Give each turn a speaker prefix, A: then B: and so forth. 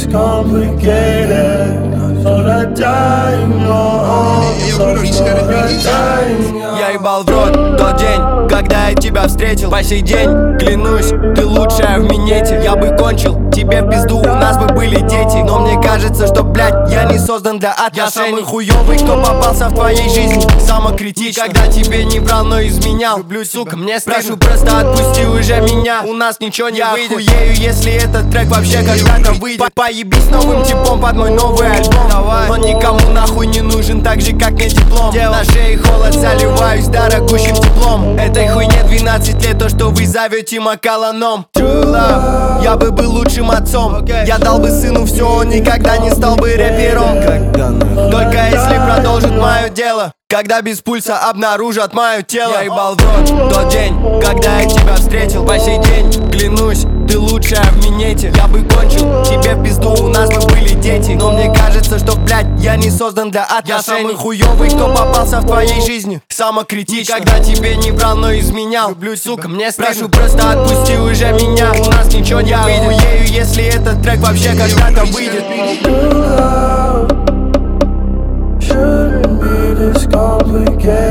A: this complicated. So that time on, so that time.
B: Я ебал в рот тот день, когда я тебя встретил. По сей день, клянусь, ты лучшая в минете. Я бы кончил тебе в пизду, у нас бы были дети. Но мне кажется, что, блядь, я не создан для отношений. Я самый хуёвый, кто попался в твоей жизни. Самокритично, когда тебе не брал, но изменял. Люблю, сука, мне прошу, просто отпусти уже меня. У нас ничего не выйдет. Я хуею, если этот трек вообще когда-то выйдет. Поебись новым типом под мой новый альбом. Давай. Он никому нахуй не нужен, так же как мне диплом. На шее холод, заливаюсь дорогущим теплом. Этой хуйне 12 лет, то что вы зовете макаланом. True love, я бы был лучшим отцом. Я дал бы сыну все, он никогда не стал бы рэпером. Только если продолжит мое дело. Когда без пульса обнаружат мое тело. Я ебал в рот тот день, когда я тебя встретил. По сей день, клянусь, ты лучшая в минете. Я бы кончил тебе в пизду, у нас бы были дети. Но мне кажется, что, блядь, я не создан для отношений. Я самый хуёвый, кто попался в твоей жизни. Самокритично, когда тебе не брал, но изменял. Люблю, сука, мне прошу, просто отпусти уже меня. У нас ничего не выйдет. Я хуею, если этот трек вообще когда-то выйдет.
A: Shouldn't be this complicated.